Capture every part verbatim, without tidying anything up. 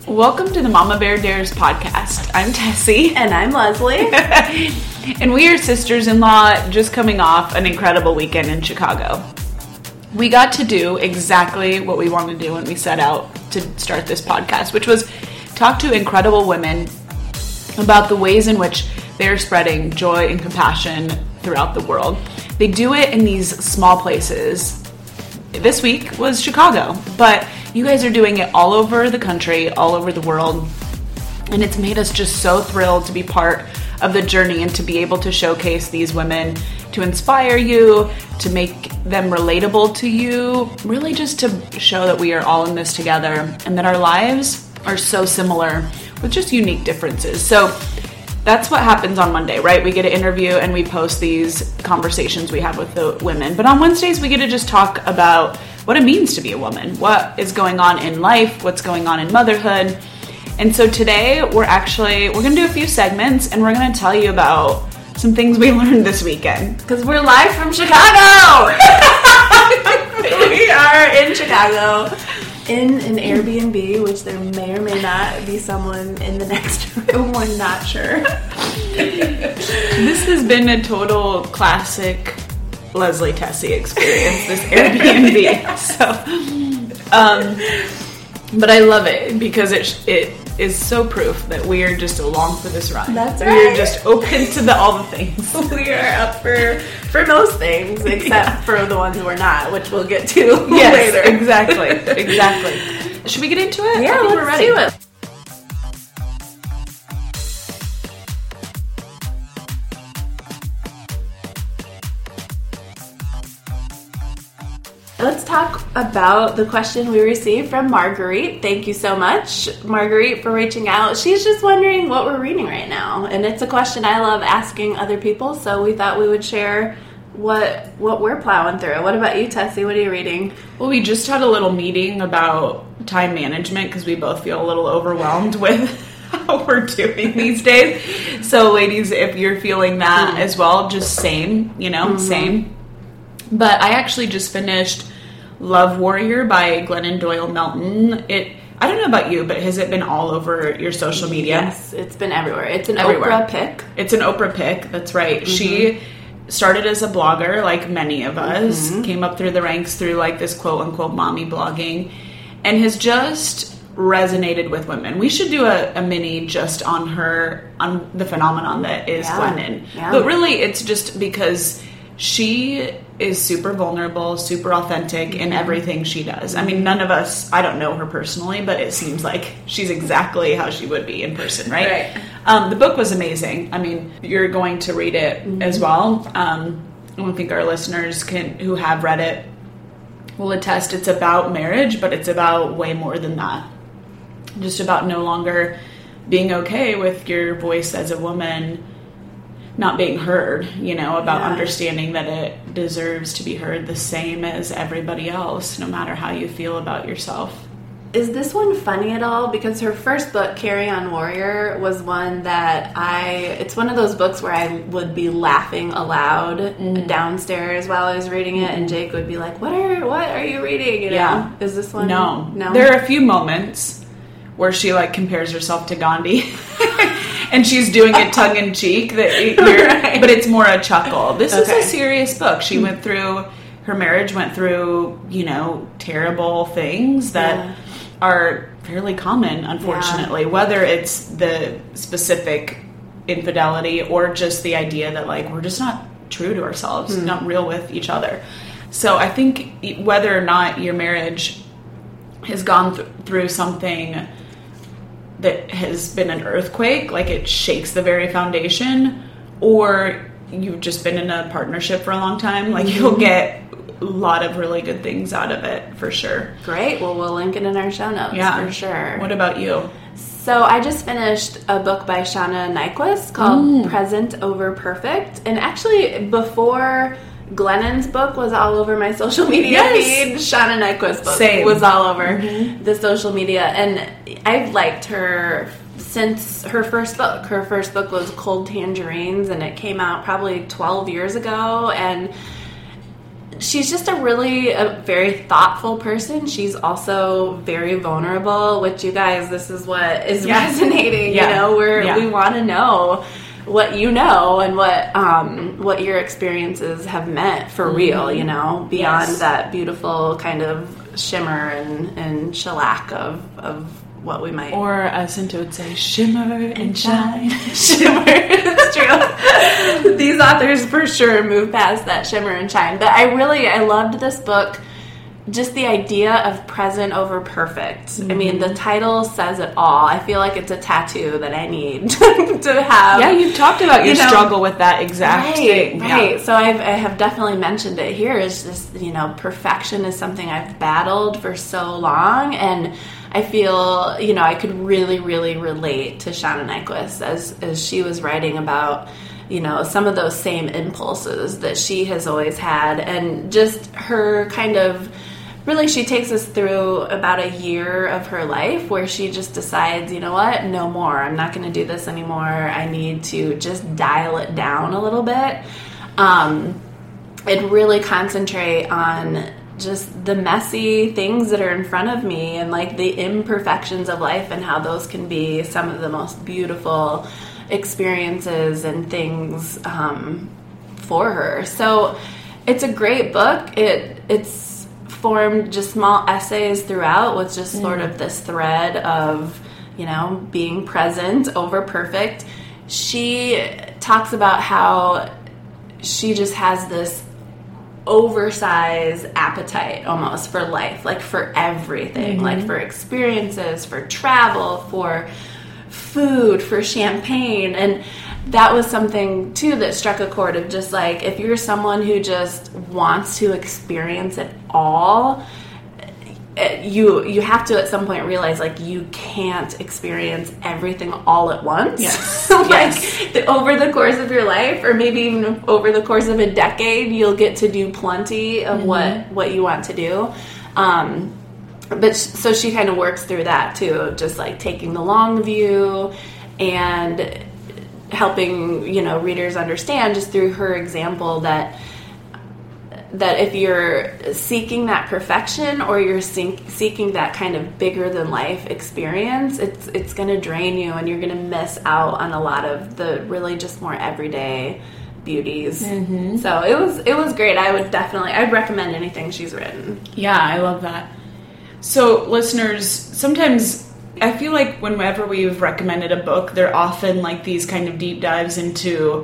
Welcome to the Mama Bear Dares podcast. I'm Tessie. And I'm Leslie. And we are sisters-in-law just coming off an incredible weekend in Chicago. We got to do exactly what we wanted to do when we set out to start this podcast, which was talk to incredible women about the ways in which they're spreading joy and compassion throughout the world. They do it in these small places. This week was Chicago, but you guys are doing it all over the country, all over the world, and it's made us just so thrilled to be part of the journey and to be able to showcase these women, to inspire you, to make them relatable to you, really just to show that we are all in this together and that our lives are so similar with just unique differences. So that's what happens on Monday, right? We get an interview and we post these conversations we have with the women. But on Wednesdays, we get to just talk about what it means to be a woman, what is going on in life, what's going on in motherhood. And so today we're actually, we're going to do a few segments and we're going to tell you about some things we learned this weekend. Because we're live from Chicago! We are in Chicago in an Airbnb, which there may or may not be someone in the next room. We're not sure. This has been a total classic Leslie Tessie experience, this Airbnb. So, um, but I love it because it it is so proof that we are just along for this ride. That's right. We are just open to the, all the things. We are up for for most things, except yeah. for the ones we're not, which we'll get to yes, later. Exactly, exactly. Should we get into it? Yeah, I think let's we're ready. do it. Let's talk about the question we received from Marguerite. Thank you so much, Marguerite, for reaching out. She's just wondering what we're reading right now. And it's a question I love asking other people, so we thought we would share what what we're plowing through. What about you, Tessie? What are you reading? Well, we just had a little meeting about time management because we both feel a little overwhelmed with how we're doing these days. So, ladies, if you're feeling that mm. as well, just same, you know, mm-hmm. same. But I actually just finished Love Warrior by Glennon Doyle Melton. It I don't know about you, but has it been all over your social media? Yes, it's been everywhere. It's an everywhere. Oprah pick. It's an Oprah pick, that's right. Mm-hmm. She started as a blogger, like many of us, mm-hmm. came up through the ranks through like this quote-unquote mommy blogging, and has just resonated with women. We should do a, a mini just on her, on the phenomenon that is yeah. Glennon. Yeah. But really, it's just because she is super vulnerable, super authentic in everything she does. I mean, none of us, I don't know her personally, but it seems like she's exactly how she would be in person, right? Right. Um, the book was amazing. I mean, you're going to read it mm-hmm. as well. Um, I don't think our listeners can, who have read it will attest it's about marriage, but it's about way more than that. Just about no longer being okay with your voice as a woman not being heard, you know, about yeah. understanding that it deserves to be heard the same as everybody else, no matter how you feel about yourself. Is this one funny at all? Because her first book, Carry On Warrior, was one that I, it's one of those books where I would be laughing aloud mm. downstairs while I was reading it, and Jake would be like, what are, what are you reading? You know? Yeah. Is this one? No. No. There are a few moments where she like compares herself to Gandhi. And she's doing it tongue in cheek, that you're, right. but it's more a chuckle. This okay. is a serious book. She went through, her marriage went through, you know, terrible things that yeah. are fairly common, unfortunately. Yeah. Whether it's the specific infidelity or just the idea that, like, we're just not true to ourselves, mm. not real with each other. So I think whether or not your marriage has gone th- through something that has been an earthquake, like it shakes the very foundation, or you've just been in a partnership for a long time, like you'll get a lot of really good things out of it, for sure. Great. Well, we'll link it in our show notes, yeah. for sure. What about you? So I just finished a book by Shauna Nyquist called mm. Present Over Perfect. And actually, before Glennon's book was all over my social media yes. feed, Shauna Nyquist's book Same. was all over mm-hmm. the social media. And I've liked her since her first book. Her first book was Cold Tangerines, and it came out probably twelve years ago. And she's just a really a very thoughtful person. She's also very vulnerable, which you guys, this is what is yeah. resonating. Yeah. You know, we're, yeah. we want to know what you know and what um, what your experiences have meant for mm-hmm. real, you know, beyond yes. that beautiful kind of shimmer and, and shellac of, of what we might... Or as Cinta would say, shimmer and shine. Shimmer, it's true. These authors for sure move past that shimmer and shine. But I really, I loved this book. Just the idea of present over perfect. Mm-hmm. I mean, the title says it all. I feel like it's a tattoo that I need to have. Yeah, you've talked about your you know, struggle with that exact right, thing. Right, yeah. So I've, I have definitely mentioned it here. Is just, you know, perfection is something I've battled for so long, and I feel, you know, I could really, really relate to Shauna Nyquist as, as she was writing about, you know, some of those same impulses that she has always had, and just her kind of... Really, she takes us through about a year of her life where she just decides, you know what, no more. I'm not going to do this anymore. I need to just dial it down a little bit um, and really concentrate on just the messy things that are in front of me and like the imperfections of life and how those can be some of the most beautiful experiences and things um, for her. So it's a great book. It it's formed just small essays throughout with just mm. sort of this thread of, you know, being present over perfect. She talks about how she just has this oversized appetite almost for life, like for everything, mm-hmm. like for experiences, for travel, for food, for champagne. And that was something too that struck a chord of just like, if you're someone who just wants to experience it all, you you have to at some point realize like you can't experience everything all at once. Yes. like yes. The, over the course of your life, or maybe even over the course of a decade, you'll get to do plenty of mm-hmm. what what you want to do. Um, but so she kind of works through that too, just like taking the long view and helping, you know, readers understand just through her example that that if you're seeking that perfection or you're seek, seeking that kind of bigger than life experience, it's it's going to drain you and you're going to miss out on a lot of the really just more everyday beauties. Mm-hmm. So it was it was great. I would definitely I'd recommend anything she's written. Yeah, I love that. So listeners, sometimes I feel like whenever we've recommended a book, they're often like these kind of deep dives into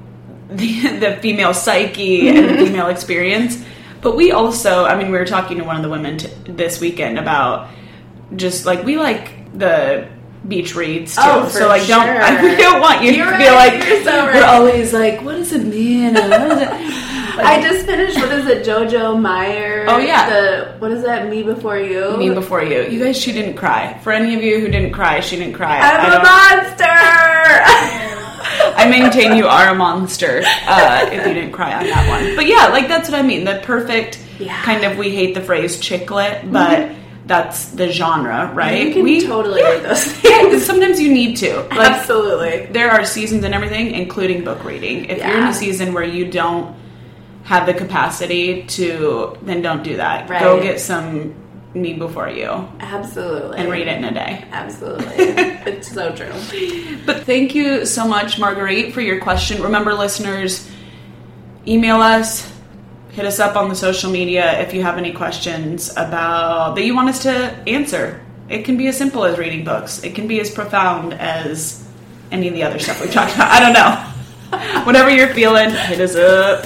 the, the female psyche and the female experience. But we also, I mean, we were talking to one of the women t- this weekend about just like, we like the beach reads too. Oh, for so like, sure. don't, I don't want you You're to right. feel like You're so right. we're always like, what does it mean? What is it? Like, I just finished, what is it, Jojo Meyer? Oh, yeah. The, what is that, Me Before You? Me Before You. You guys, she didn't cry. For any of you who didn't cry, she didn't cry. I'm I a monster! I maintain you are a monster uh, if you didn't cry on that one. But yeah, like that's what I mean. The perfect yeah. kind of, we hate the phrase chick lit, but mm-hmm. that's the genre, right? You can we totally yeah, read those things. Yeah, sometimes you need to. Like, absolutely. There are seasons and everything, including book reading. If yeah. you're in a season where you don't have the capacity to, then don't do that. Right. Go get some Me Before You. Absolutely. And read it in a day. Absolutely. It's so true. But thank you so much, Marguerite, for your question. Remember, listeners, email us, hit us up on the social media if you have any questions about that you want us to answer. It can be as simple as reading books. It can be as profound as any of the other stuff we've talked about. I don't know. Whatever you're feeling, hit us up.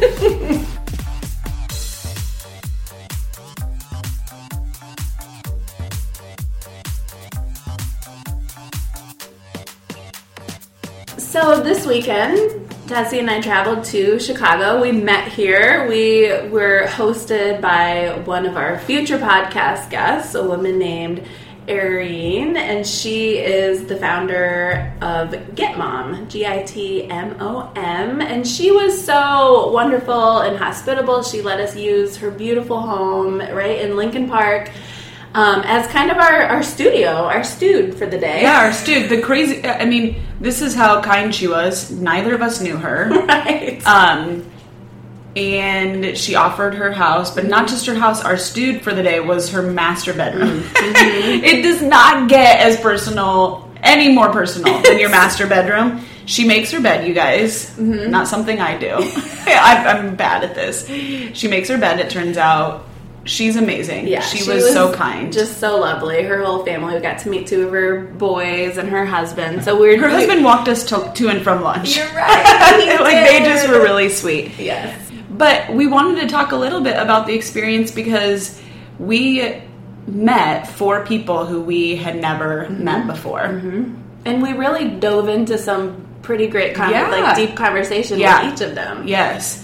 So this weekend, Tassie and I traveled to Chicago. We met here. We were hosted by one of our future podcast guests, a woman named Erin, and she is the founder of Get Mom, G I T M O M, and she was so wonderful and hospitable. She let us use her beautiful home right in Lincoln Park um, as kind of our, our studio, our stewed for the day. Yeah, our stewed. The crazy, I mean, this is how kind she was. Neither of us knew her. Right. Um, and she offered her house, but not just her house. Our stewed for the day was her master bedroom. Mm-hmm. It does not get as personal, any more personal than your master bedroom. She makes her bed, you guys. Mm-hmm. Not something I do. I, I'm bad at this. She makes her bed, it turns out. She's amazing. Yeah, she, she was, was so kind. Just so lovely. Her whole family. We got to meet two of her boys and her husband. So we're Her like, husband walked us to, to and from lunch. You're right. Like, they just were really sweet. Yes. But we wanted to talk a little bit about the experience because we met four people who we had never mm-hmm. met before. Mm-hmm. And we really dove into some pretty great, con- yeah. like deep conversation yeah. with each of them. Yes.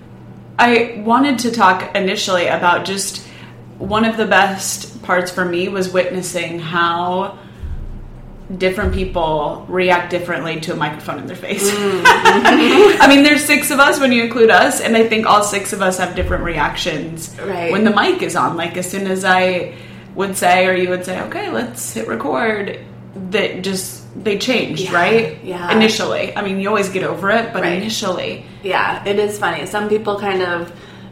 I wanted to talk initially about just one of the best parts for me was witnessing how different people react differently to a microphone in their face. Mm-hmm. I mean, there's six of us when you include us, and I think all six of us have different reactions right. when the mic is on. Like, as soon as I would say, or you would say, okay, let's hit record, that just... they changed, yeah, right? Yeah. Initially. I mean, you always get over it, but right. initially. Yeah, it is funny. Some people kind of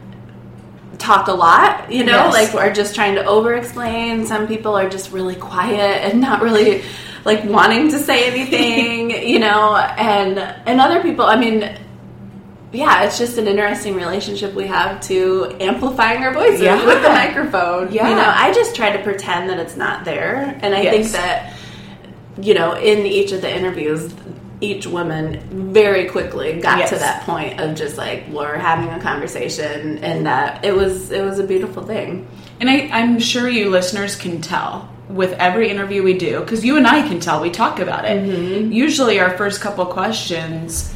talk a lot, you know, yes. like are just trying to over-explain. Some people are just really quiet and not really, like, wanting to say anything, you know, and, and other people, I mean... yeah, it's just an interesting relationship we have to amplifying our voices yeah. with the microphone. Yeah. You know, I just try to pretend that it's not there, and I yes. think that... you know, in each of the interviews, each woman very quickly got yes. to that point of just like we're having a conversation, and that it was it was a beautiful thing. And I, I'm sure you listeners can tell with every interview we do, because you and I can tell, we talk about it. Mm-hmm. Usually, our first couple questions,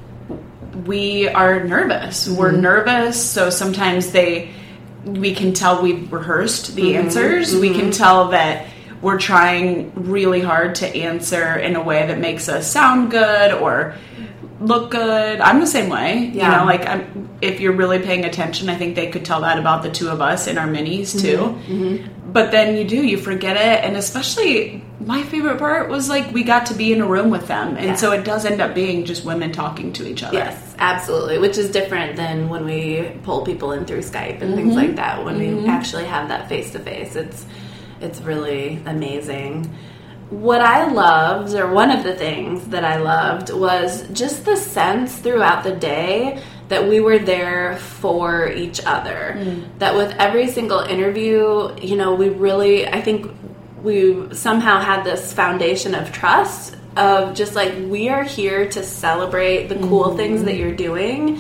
we are nervous. Mm-hmm. We're nervous, so sometimes they we can tell we've rehearsed the mm-hmm. answers. Mm-hmm. We can tell that we're trying really hard to answer in a way that makes us sound good or look good. I'm the same way. Yeah. You know, like I'm, if you're really paying attention, I think they could tell that about the two of us in our minis too. Mm-hmm. Mm-hmm. But then you do, you forget it. And especially my favorite part was like we got to be in a room with them. And yeah. so it does end up being just women talking to each other. Yes, absolutely. Which is different than when we pull people in through Skype and mm-hmm. things like that. When mm-hmm. we actually have that face-to-face, it's It's really amazing. What I loved, or one of the things that I loved, was just the sense throughout the day that we were there for each other. Mm. That with every single interview, you know, we really, I think we somehow had this foundation of trust of just like, we are here to celebrate the cool mm-hmm. things that you're doing.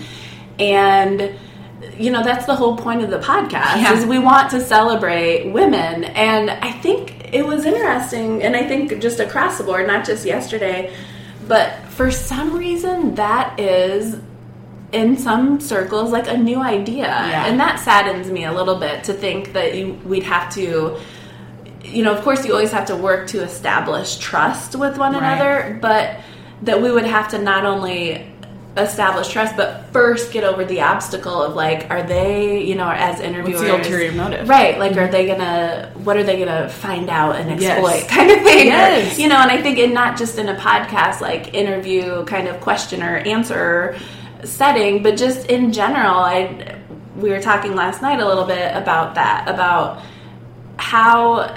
And you know, that's the whole point of the podcast yeah. is we want to celebrate women. And I think it was interesting, and I think just across the board, not just yesterday, but for some reason that is in some circles like a new idea. Yeah. And that saddens me a little bit to think that you, we'd have to, you know, of course you always have to work to establish trust with one right. another, but that we would have to not only establish trust, but first get over the obstacle of like, are they, you know, as interviewers, what's the ulterior motive, right? Like, are they gonna, what are they gonna find out and exploit, yes. kind of thing? Yes. Or, you know, and I think, in not just in a podcast like interview kind of question or answer setting, but just in general. I we were talking last night a little bit about that, about how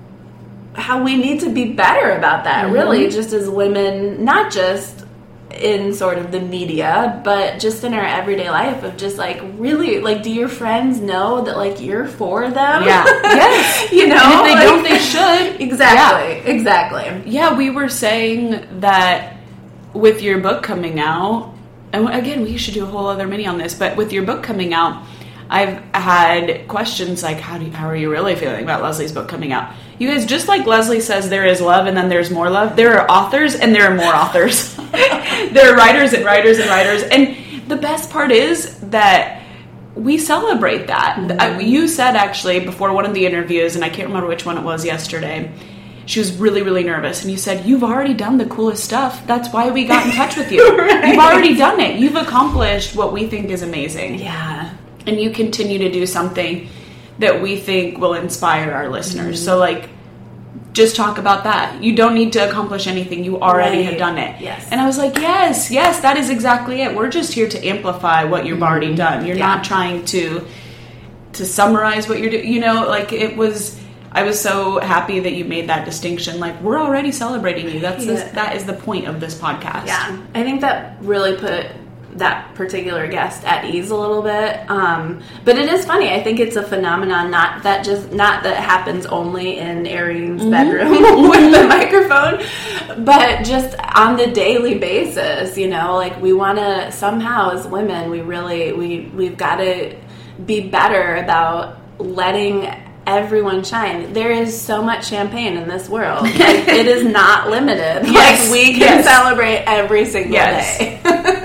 how we need to be better about that. Mm-hmm. Really, just as women, not just in sort of the media, but just in our everyday life of just like, really, like, do your friends know that like you're for them? Yeah. Yes. You know, and if they like, don't, they should. Exactly. Yeah. Exactly. Yeah, we were saying that with your book coming out, and again, we should do a whole other mini on this, but with your book coming out, I've had questions like, how do you, how are you really feeling about Leslie's book coming out? You guys, just like Leslie says, there is love and then there's more love. There are authors and there are more authors. There are writers and writers and writers. And the best part is that we celebrate that. Mm-hmm. You said actually before one of the interviews, and I can't remember which one it was yesterday, she was really, really nervous. And you said, you've already done the coolest stuff. That's why we got in touch with you. Right. You've already done it. You've accomplished what we think is amazing. Yeah. And you continue to do something that we think will inspire our listeners. Mm-hmm. So, like, just talk about that. You don't need to accomplish anything. You already Right. have done it. Yes. And I was like, yes, yes, that is exactly it. We're just here to amplify what you've already done. You're Yeah. not trying to to summarize what you're doing. You know, like it was, I was so happy that you made that distinction. Like, we're already celebrating you. That's Yeah. the, that is the point of this podcast. Yeah, I think that really put that particular guest at ease a little bit. Um, but it is funny. I think it's a phenomenon not that just not that happens only in Arine's Mm-hmm. bedroom with the microphone, but just on the daily basis. You know, like we want to somehow as women, we really we we've got to be better about letting everyone shine. There is so much champagne in this world. Like, it is not limited. Yes. Like we can Yes. celebrate every single Yes. day.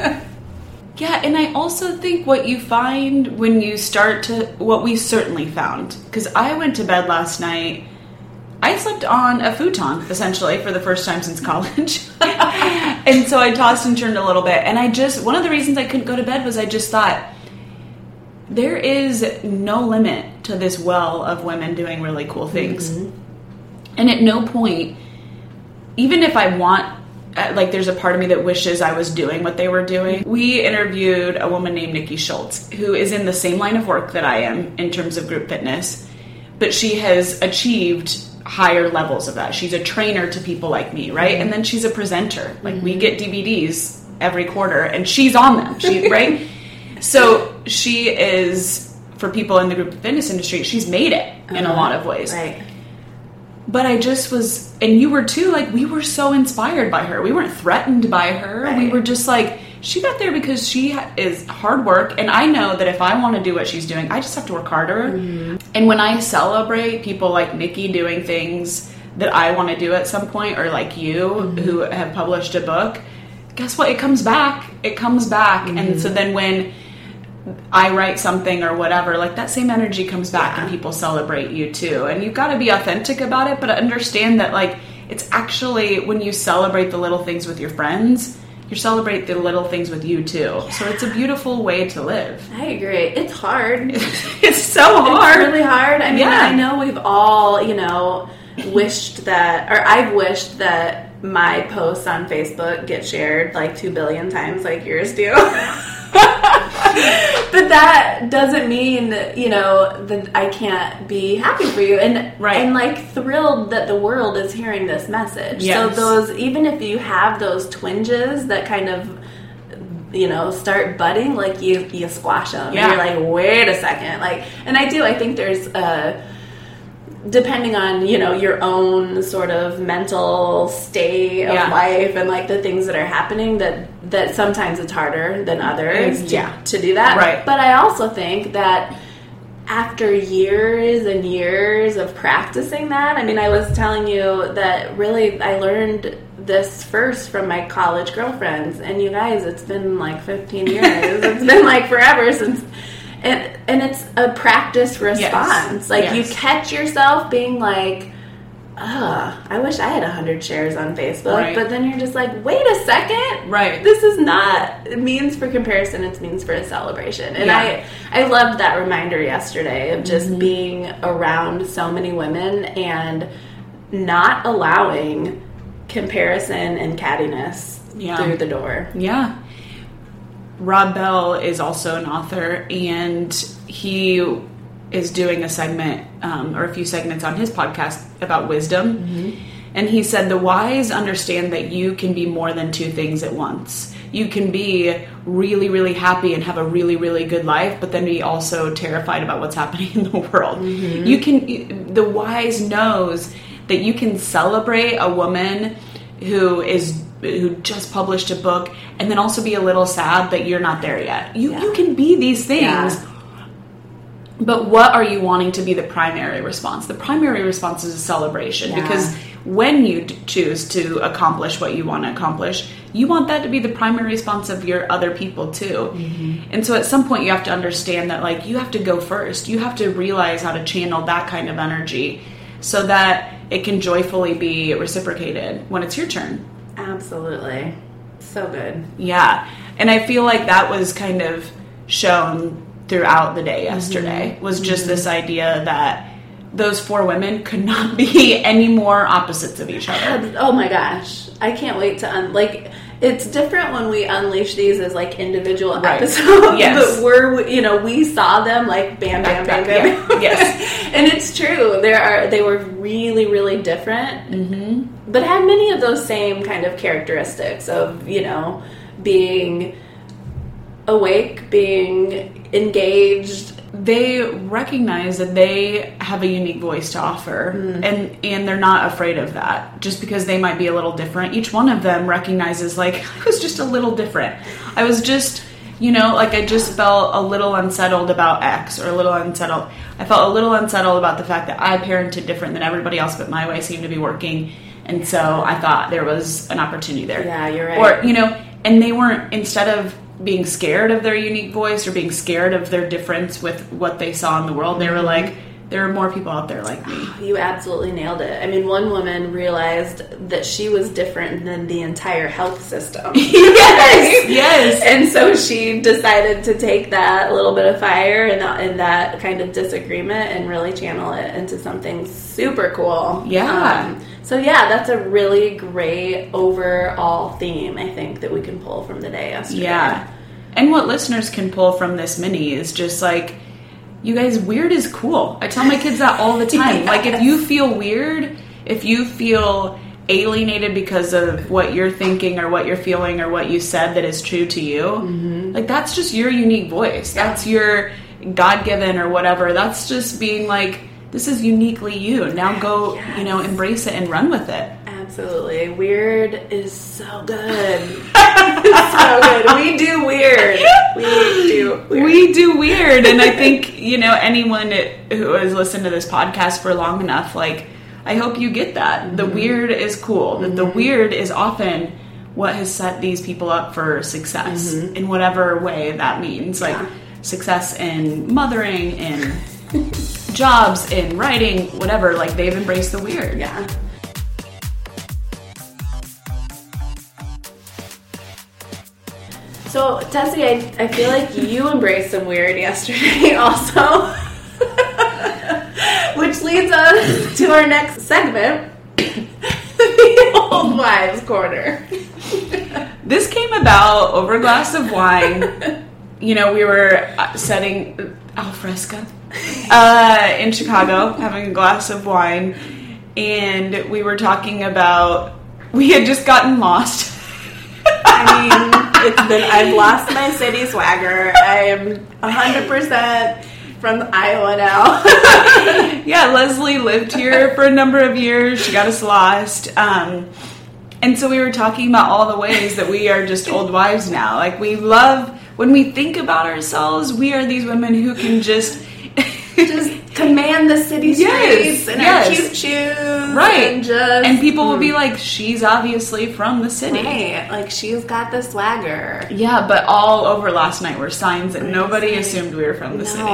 Yeah, and I also think what you find when you start to, what we certainly found, because I went to bed last night, I slept on a futon, essentially, for the first time since college. And so I tossed and turned a little bit, and I just, one of the reasons I couldn't go to bed was I just thought, there is no limit to this well of women doing really cool things. Mm-hmm. And at no point, even if I want, like there's a part of me that wishes I was doing what they were doing. We interviewed a woman named Nikki Schultz, who is in the same line of work that I am in terms of group fitness, but she has achieved higher levels of that. She's a trainer to people like me, right? Mm-hmm. And then she's a presenter. Like mm-hmm. we get D V Ds every quarter and she's on them, she, right? So she is, for people in the group fitness industry, she's made it in uh-huh. a lot of ways. Right. But I just was, and you were too, like, we were so inspired by her. We weren't threatened by her. Right. We were just like, she got there because she is hard work. And I know that if I want to do what she's doing, I just have to work harder. Mm-hmm. And when I celebrate people like Nikki doing things that I want to do at some point, or like you, mm-hmm. who have published a book, guess what? It comes back. It comes back. Mm-hmm. And so then when I write something or whatever, like that same energy comes back yeah. and people celebrate you too. And you've got to be authentic about it, but understand that like it's actually when you celebrate the little things with your friends, you celebrate the little things with you too. Yeah. So it's a beautiful way to live. I agree. It's hard. It's so hard. It's really hard. I mean, yeah. I know we've all, you know, wished that, or I've wished that my posts on Facebook get shared like two billion times like yours do. But that doesn't mean, you know, that I can't be happy for you and right. and like thrilled that the world is hearing this message. Yes. So those, even if you have those twinges that kind of, you know, start budding, like you you squash them. Yeah. And you're like, wait a second, like, and I do. I think there's a. Depending on, you know, your own sort of mental state of yeah. life and like the things that are happening, that that sometimes it's harder than others to, yeah. to do that. Right. But I also think that after years and years of practicing that, I mean, I was telling you that really I learned this first from my college girlfriends, and you guys, it's been like fifteen years. It's been like forever since. And and it's a practice response. Yes. Like, yes. you catch yourself being like, ugh, I wish I had one hundred shares on Facebook. Right. But then you're just like, wait a second. Right. This is not means for comparison. It's means for a celebration. And yeah. I, I loved that reminder yesterday of just mm-hmm. being around so many women and not allowing comparison and cattiness yeah. through the door. Yeah. Rob Bell is also an author, and he is doing a segment um, or a few segments on his podcast about wisdom. Mm-hmm. And he said the wise understand that you can be more than two things at once. You can be really, really happy and have a really, really good life, but then be also terrified about what's happening in the world. Mm-hmm. You can. The wise knows that you can celebrate a woman who is who just published a book, and then also be a little sad that you're not there yet. You yeah. you can be these things, yeah. but what are you wanting to be the primary response? The primary response is a celebration, yeah. because when you choose to accomplish what you want to accomplish, you want that to be the primary response of your other people too. Mm-hmm. And so at some point you have to understand that, like, you have to go first. You have to realize how to channel that kind of energy so that it can joyfully be reciprocated when it's your turn. Absolutely. So good. Yeah. And I feel like that was kind of shown throughout the day yesterday, mm-hmm. was just mm-hmm. this idea that those four women could not be any more opposites of each other. Oh my gosh. I can't wait to, un- like, it's different when we unleash these as, like, individual right. episodes. Yes. But we're, you know, we saw them, like, bam, bam, bam, bam. Yeah. bam. Yes. And it's true. There are, they were really, really different. Mm-hmm. But had many of those same kind of characteristics of, you know, being awake, being engaged. They recognize that they have a unique voice to offer, mm. and and they're not afraid of that. Just because they might be a little different, each one of them recognizes, like, I was just a little different. I was just, you know, like, I just felt a little unsettled about X, or a little unsettled. I felt a little unsettled about the fact that I parented different than everybody else, but my way seemed to be working. And so I thought there was an opportunity there. Yeah, you're right. Or, you know, and they weren't, instead of being scared of their unique voice or being scared of their difference with what they saw in the world, they were like, there are more people out there like me. You absolutely nailed it. I mean, one woman realized that she was different than the entire health system. Yes, yes. And so she decided to take that little bit of fire and that, and that kind of disagreement and really channel it into something super cool. Yeah. Um, so yeah, that's a really great overall theme, I think, that we can pull from the day yesterday. Yeah. And what listeners can pull from this mini is just like, you guys, weird is cool. I tell my kids that all the time. Yes. Like, if you feel weird, if you feel alienated because of what you're thinking or what you're feeling or what you said that is true to you, mm-hmm. like, that's just your unique voice. Yeah. That's your God-given or whatever. That's just being like, this is uniquely you. Now go, yes. you know, embrace it and run with it. Absolutely. Weird is so good. So good. We do weird. We do weird. We do weird. And I think, you know, anyone who has listened to this podcast for long enough, like, I hope you get that. Mm-hmm. The weird is cool. Mm-hmm. That the weird is often what has set these people up for success mm-hmm. in whatever way that means. Like, yeah. success in mothering, in jobs, in writing, whatever. Like, they've embraced the weird. Yeah. So, Tessie, I, I feel like you embraced some weird yesterday also. Which leads us to our next segment, the Old Wives Corner. This came about over a glass of wine. You know, we were setting al fresco uh, in Chicago, having a glass of wine, and we were talking about, we had just gotten lost. I mean, it's been, I've lost my city swagger. I am one hundred percent from Iowa now. Yeah, Leslie lived here for a number of years. She got us lost. Um, and so we were talking about all the ways that we are just old wives now. Like, we love, when we think about ourselves, we are these women who can just... just command the city streets yes, in yes. our cute shoes. Right. And, just, and people mm. will be like, she's obviously from the city. Right. Like, she's got the swagger. Yeah, but all over last night were signs that nobody assumed we were from the no. city.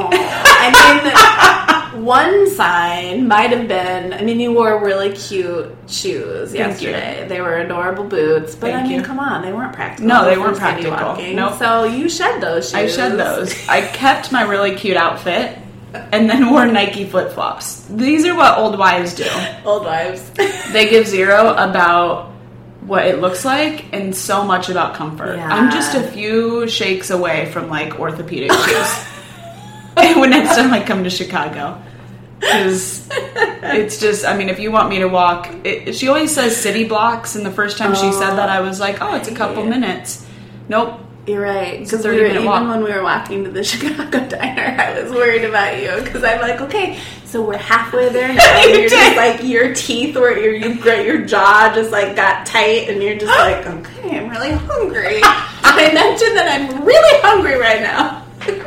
I mean, one sign might have been, I mean, you wore really cute shoes Thank yesterday. you. They were adorable boots. But, Thank I mean, you. come on. They weren't practical. No, they weren't practical. Nope. So you shed those shoes. I shed those. I kept my really cute outfit. And then wore Nike flip-flops. These are what old wives do. Old wives. They give zero about what it looks like and so much about comfort. Yeah. I'm just a few shakes away from, like, orthopedic shoes. When next time I come to Chicago. Because it's just, I mean, if you want me to walk... It, she always says city blocks, and the first time oh, she said that, I was like, oh, it's a couple minutes. Nope. You're right, because we even walk. when we were walking to the Chicago diner, I was worried about you, because I'm like, okay, so we're halfway there now, and you're just like, your teeth were, your, you, your jaw just like got tight, and you're just like, okay, I'm really hungry. I mentioned that I'm really hungry right now.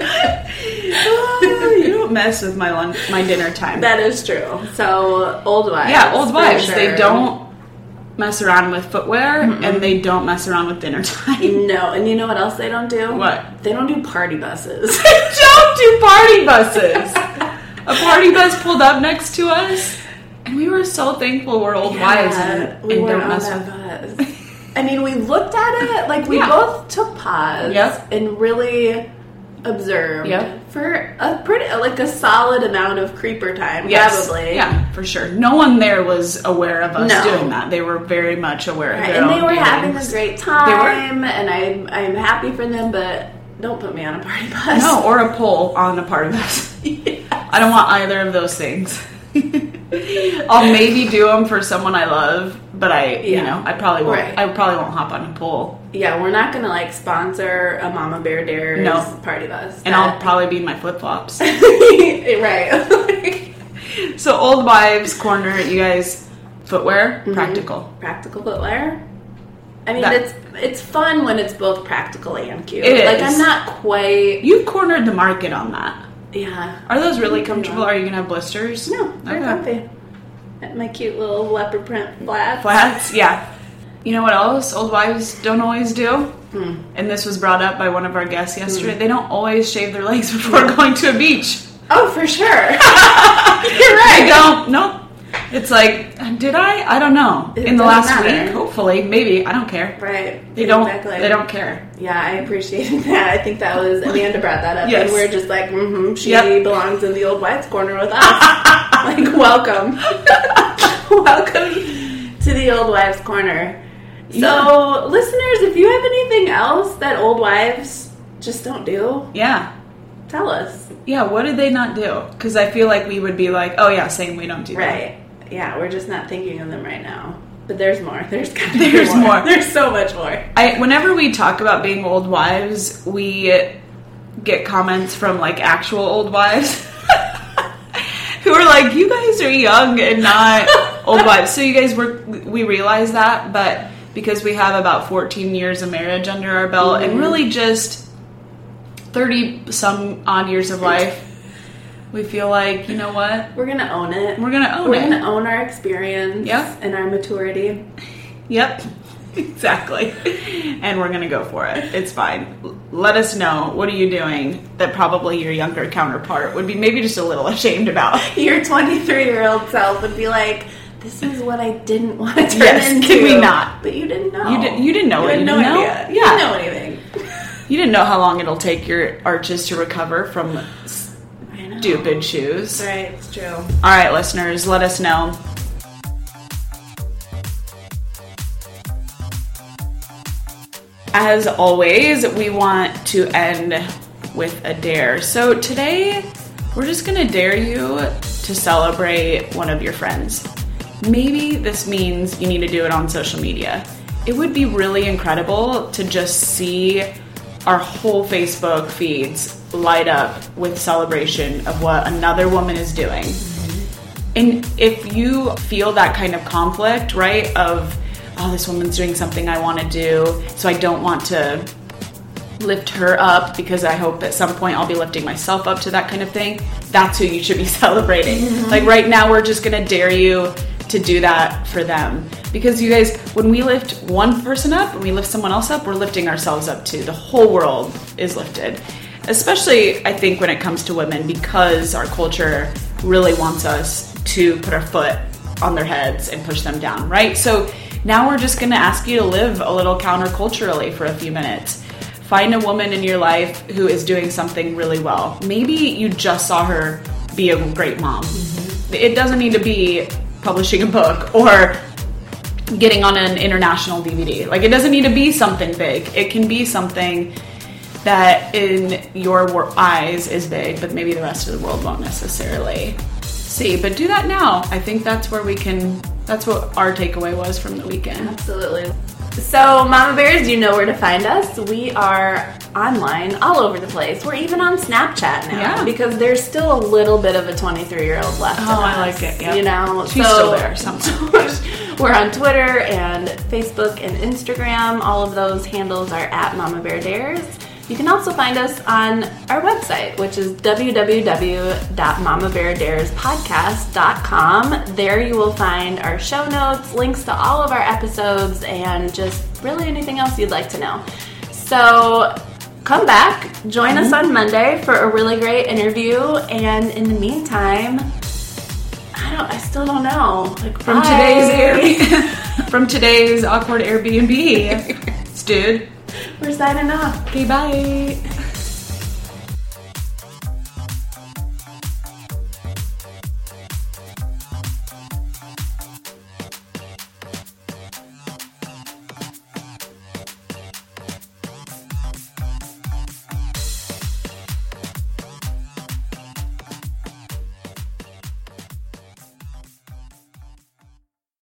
Oh, you don't mess with my lunch, my dinner time. That is true. So, old wives. Yeah, old wives, sure. They don't mess around with footwear, mm-mm. and they don't mess around with dinner time. No, and you know what else they don't do? What? They don't do party buses. They don't do party buses. A party bus pulled up next to us, and we were so thankful we're old yeah, wives and, we and weren't don't mess on with that bus. I mean, we looked at it, like we yeah. both took pause yep. and really observed yep. for a pretty, like a solid amount of creeper time, yes. probably. Yeah, for sure. No one there was aware of us no. doing that. They were very much aware right. of their and own they were games. having a great time, and I'm I'm happy for them, but don't put me on a party bus. No, or a pole on a party bus. Yes. I don't want either of those things. I'll maybe do them for someone I love, but I, yeah. you know, I probably won't. Right. I probably won't hop on a pole. Yeah, we're not gonna like sponsor a Mama Bear Dares no. party bus, and I'll probably be in my flip flops. Right. So, Old Wives Corner, you guys, footwear, mm-hmm. practical, practical footwear. I mean, that, it's it's fun when it's both practical and cute. It like is. I'm not quite. You've cornered the market on that. Yeah. Are those really comfortable? Are you gonna have blisters? No, they're okay. comfy. My cute little leopard print flats. Flats, yeah. You know what else Old Wives don't always do? Hmm. And this was brought up by one of our guests yesterday. Hmm. They don't always shave their legs before going to a beach. Oh, for sure. You're right. They don't. Nope. It's like, did I? I don't know. It In the last matter. week, hopefully, maybe. I don't care. Right. They don't. Exactly. They don't care. Yeah, I appreciated that. I think that was Amanda brought that up, yes. and we're just like, mm-hmm, she yep. belongs in the Old Wives Corner with us. Like, welcome, welcome to the Old Wives Corner. So, yeah. listeners, if you have anything else that old wives just don't do, yeah, tell us. Yeah, what did they not do? Because I feel like we would be like, oh yeah, same, we don't do that. Right. Yeah, we're just not thinking of them right now. But there's more. There's gotta be There's more. more. There's so much more. I whenever we talk about being old wives, we get comments from like actual old wives who are like, you guys are young and not old wives. So you guys were we realize that, but because we have about fourteen years of marriage under our belt mm-hmm. and really just thirty some odd years of life, we feel like, you know what? We're going to own it. We're going to own We're it. We're going to own our experience yep. and our maturity. Yep. Exactly. And we're going to go for it. It's fine. Let us know, what are you doing that probably your younger counterpart would be maybe just a little ashamed about. Your twenty-three-year-old self would be like, this is what I didn't want to turn yes, into. Can we not? But you didn't know. You, did, you didn't know you it. Had You no didn't know? idea. Yeah. You didn't know anything. You didn't know how long it'll take your arches to recover from stupid shoes. Right, it's true. All right, listeners, let us know. As always, we want to end with a dare. So today, we're just going to dare you to celebrate one of your friends. Maybe this means you need to do it on social media. It would be really incredible to just see our whole Facebook feeds light up with celebration of what another woman is doing. Mm-hmm. And if you feel that kind of conflict, right, of, oh, this woman's doing something I want to do, so I don't want to lift her up because I hope at some point I'll be lifting myself up to that kind of thing, that's who you should be celebrating. Mm-hmm. Like right now, we're just going to dare you to do that for them. Because you guys, when we lift one person up and we lift someone else up, we're lifting ourselves up too. The whole world is lifted. Especially, I think, when it comes to women, because our culture really wants us to put our foot on their heads and push them down, right? So now we're just going to ask you to live a little counterculturally for a few minutes. Find a woman in your life who is doing something really well. Maybe you just saw her be a great mom. Mm-hmm. It doesn't need to be publishing a book or getting on an international D V D. Like, it doesn't need to be something big. It can be something that in your eyes is big, but maybe the rest of the world won't necessarily see. But do that now. I think that's where we can, that's what our takeaway was from the weekend. Absolutely. So, Mama Bears, you know where to find us. We are online all over the place. We're even on Snapchat now, yeah. because there's still a little bit of a twenty-three-year-old left. Oh, in us, I like it. Yep. You know, she's so, still there somewhere. We're on Twitter and Facebook and Instagram. All of those handles are at Mama Bear Dares. You can also find us on our website, which is w w w dot mama bear dares podcast dot com. There you will find our show notes, links to all of our episodes, and just really anything else you'd like to know. So come back, join mm-hmm. us on Monday for a really great interview, and in the meantime, I don't, I still don't know. Like, from bye. today's Air, from today's awkward Airbnb, dude. We're signing off. Okay, bye.